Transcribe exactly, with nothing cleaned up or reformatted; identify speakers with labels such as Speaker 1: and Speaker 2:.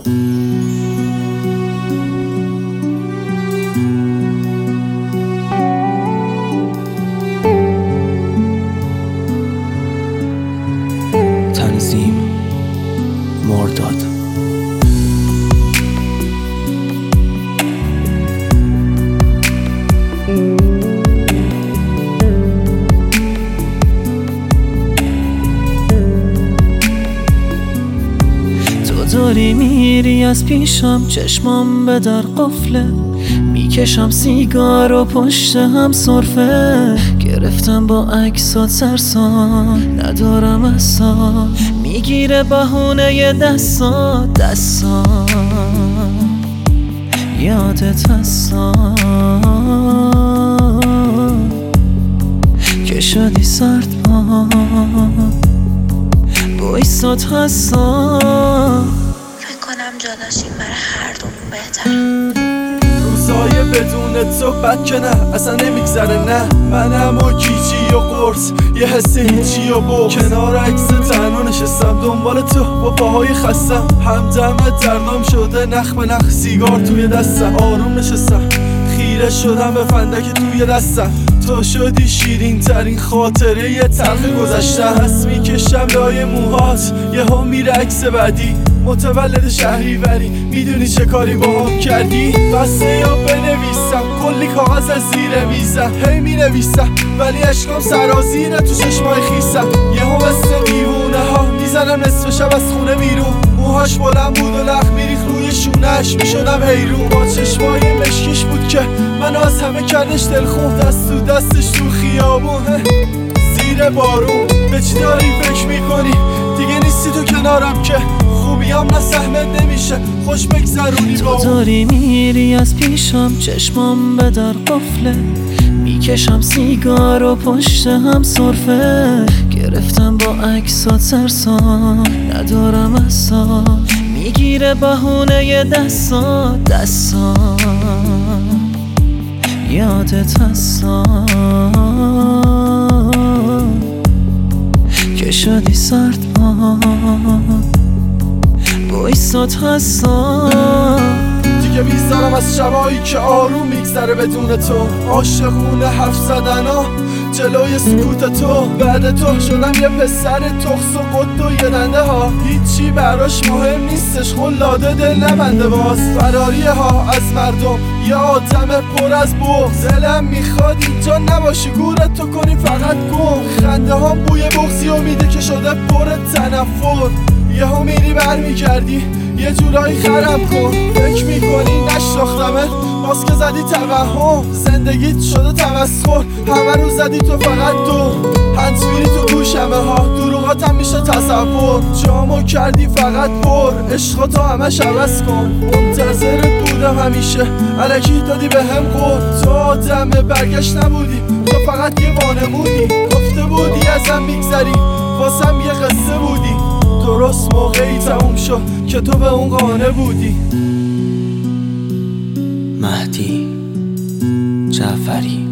Speaker 1: تنظیم مرداد. تو داری میری از پیشم، چشمام به در قفله، میکشم سیگار و پشت هم سرفه، گرفتم با عکسات سرسان، ندارم اصلا، میگیره بهونه دستات دستات، یادت هستم که شدی سرد با بایستات هستم.
Speaker 2: فکر کنم جداشیم برای هر دومون بهتر.
Speaker 3: روزای بدون تو بد که نه، اصلا نمیگذره نه. منم و کیچی و قرص، یه حس هیچی و بغض، کنار عکس تنها نشستم دنبال تو با پاهای خستم، همدم دردام شده نخ به نخ، سیگار توی دستم، آروم نشستم خیره شدم به فندک توی دستم. تو شدی شیرین ترین خاطره یه تلخ گذشته، هست میکشم لای موهات، یه ها میره عکس بعدی، متولد شهریوری، میدونی چه کاری با هم کردی؟ بسته یا بنویسم کلی کاغذ از زیر میزم، هی مینویسم ولی عشقم سرازیره تو چشمای خیسم، یه ها مثل دیوونه ها میزنم نصف شب از خونه بیرون، موهاش بلند بود و لخ میریخ روی شونهش، میشدم حیرون، با چشمای مشکیش بود که منو از همه کردش دلخون، دست تو دستش تو خیابون زیر بارون. به چی داری فکر میکنی؟ دیگه نیستی تو کنارم که خوبیام نه سهمت نمیشه خوش بگذرونی با
Speaker 1: تو داری میری از پیشم، چشمام به در قفله، میکشم سیگار و پشت هم سرفه، گرفتم با عکسات سرسان، ندارم اصلا، میگیره بهونه دستات دستات، یادت هستم که شدی سرد با بایستات هستم.
Speaker 3: دیگه بیزارم از شبایی که آروم میگذره بدون تو، عاشقونه حرف زدن ها جلوی سکوت تو، بعد تو شدم یه پسر تخص و قد و یه دنده ها، هیچی براش مهم نیستش خلاده دل نبنده، باز فراریه ها از مردم یه آدم پر از بغض، دلم میخواد اینجا نباشی گورت تو کنی فقط گم، خنده هم بوی بغضی و میده که شده پر تنفر، یه ها میری بر میکردی یه جورایی خرم کن، فکر میکنی نشناختمه باز که زدی توهم، زندگیت شده تمسخر، همه رو زدی تو فقط دو، هنسفیری تو گوشمه ها، دروغاتم میشه تصور، جامو کردی فقط پر، عشقاتو همش عوض کن، منتظرت بودم همیشه الکی دادی به هم قول، تو آدم برگشت نبودی، تو فقط یه وانمودی، گفته بودی ازم میگذری واسم یه قصه بودی، درست موقعی تموم شد که تو به اون قانه بودی.
Speaker 1: مهدی جعفری.